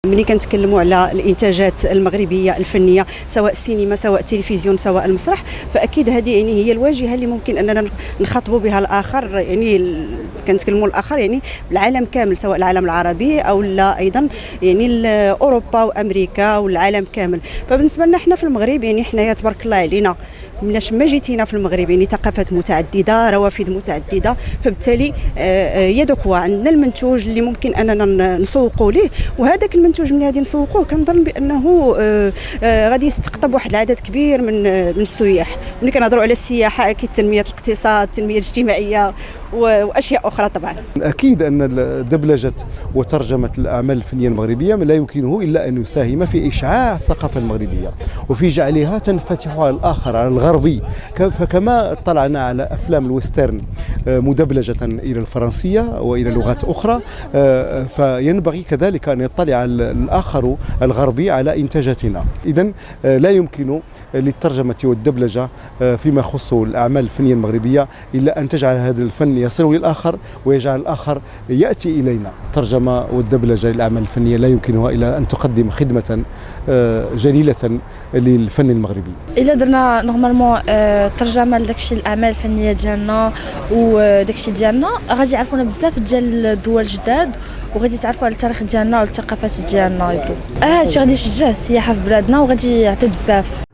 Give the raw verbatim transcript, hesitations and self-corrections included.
ملي كنتكلموا على الانتاجات المغربيه الفنيه سواء السينما سواء التلفزيون سواء المسرح، فاكيد هذه يعني هي الواجهه اللي ممكن اننا نخاطبوا بها الاخر، يعني كنتكلموا الاخر يعني بالعالم كامل سواء العالم العربي او لا ايضا يعني اوروبا وامريكا والعالم كامل. فبالنسبه لنا احنا في المغرب يعني حنايا تبارك الله علينا ملاش ما جيتينا في المغرب يعني ثقافات متعدده روافد متعدده، فبالتالي يا دوكوا عندنا المنتوج اللي ممكن اننا نسوقوا ليه، وهذاك المنتوج ملي غادي نسوقوه كنظن بانه غادي يستقطب واحد العدد كبير من من السياح. ملي كنهضروا على السياحه اكيد تنميه الاقتصاد التنميه الاجتماعيه واشياء اخرى. طبعا اكيد ان دبلجه وترجمه الاعمال الفنيه المغربيه لا يمكنه الا ان يساهم في اشعاع الثقافه المغربيه وفي جعلها تنفتح على الاخر على الغربي. فكما اطلعنا على افلام الويسترن مدبلجه الى الفرنسيه والى لغات اخرى، فينبغي كذلك ان يطلع الاخر الغربي على انتاجاتنا. اذن لا يمكن للترجمه والدبلجه فيما يخص الاعمال الفنيه المغربيه الا ان تجعل هذا الفن يصل للآخر ويجعل الآخر يأتي إلينا. الترجمة والدبلجة للأعمال الفنية لا يمكنها إلا أن تقدم خدمة جليلة للفن المغربي. إلا درنا نورمالمون ترجمة لداكشي الأعمال الفنية ديالنا وداكشي ديالنا غادي يعرفونا بزاف ديال الدول جداد وغادي يتعرفوا على التاريخ ديالنا والثقافات ديالنا. اه هادشي غادي يشجع السياحة في بلادنا وغادي يعطي بزاف.